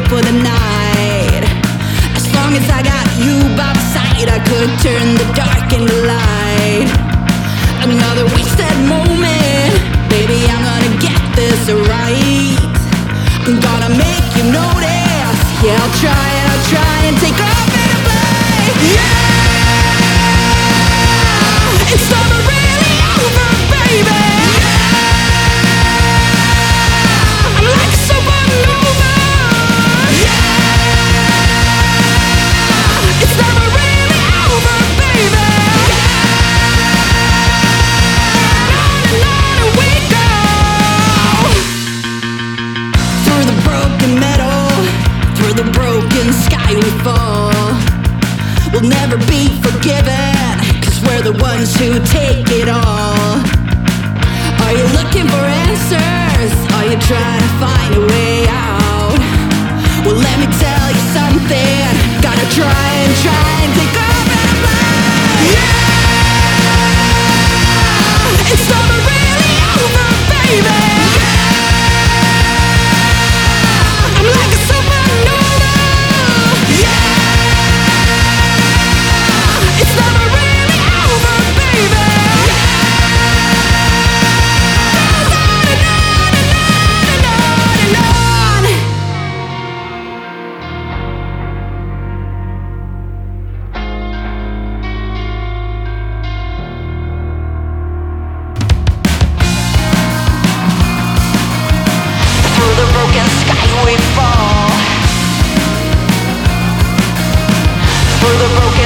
for the night. As long as I got you by my side, I could turn the dark into light. Another wasted moment, baby, I'm gonna get this right. I'm gonna make you notice. Yeah, I'll try and take off and play. Yeah, it's never really over, baby. Yeah, I'm like a supernova. Yeah, it's never really over, baby. Yeah, on we go. Through the broken metal, through the broken sky we fall. We'll never be forgiven, 'cause we're the ones who take it all. Are you looking for answers? Are you trying to find a way out? Well, let me tell you something. Gotta try and take off and fly. Yeah, it's never really over, baby. Yeah, I'm like a supernova. Yeah, it's never really over, baby. Goes on and on and on and on and on. Through the broken sky we fall. Through the broken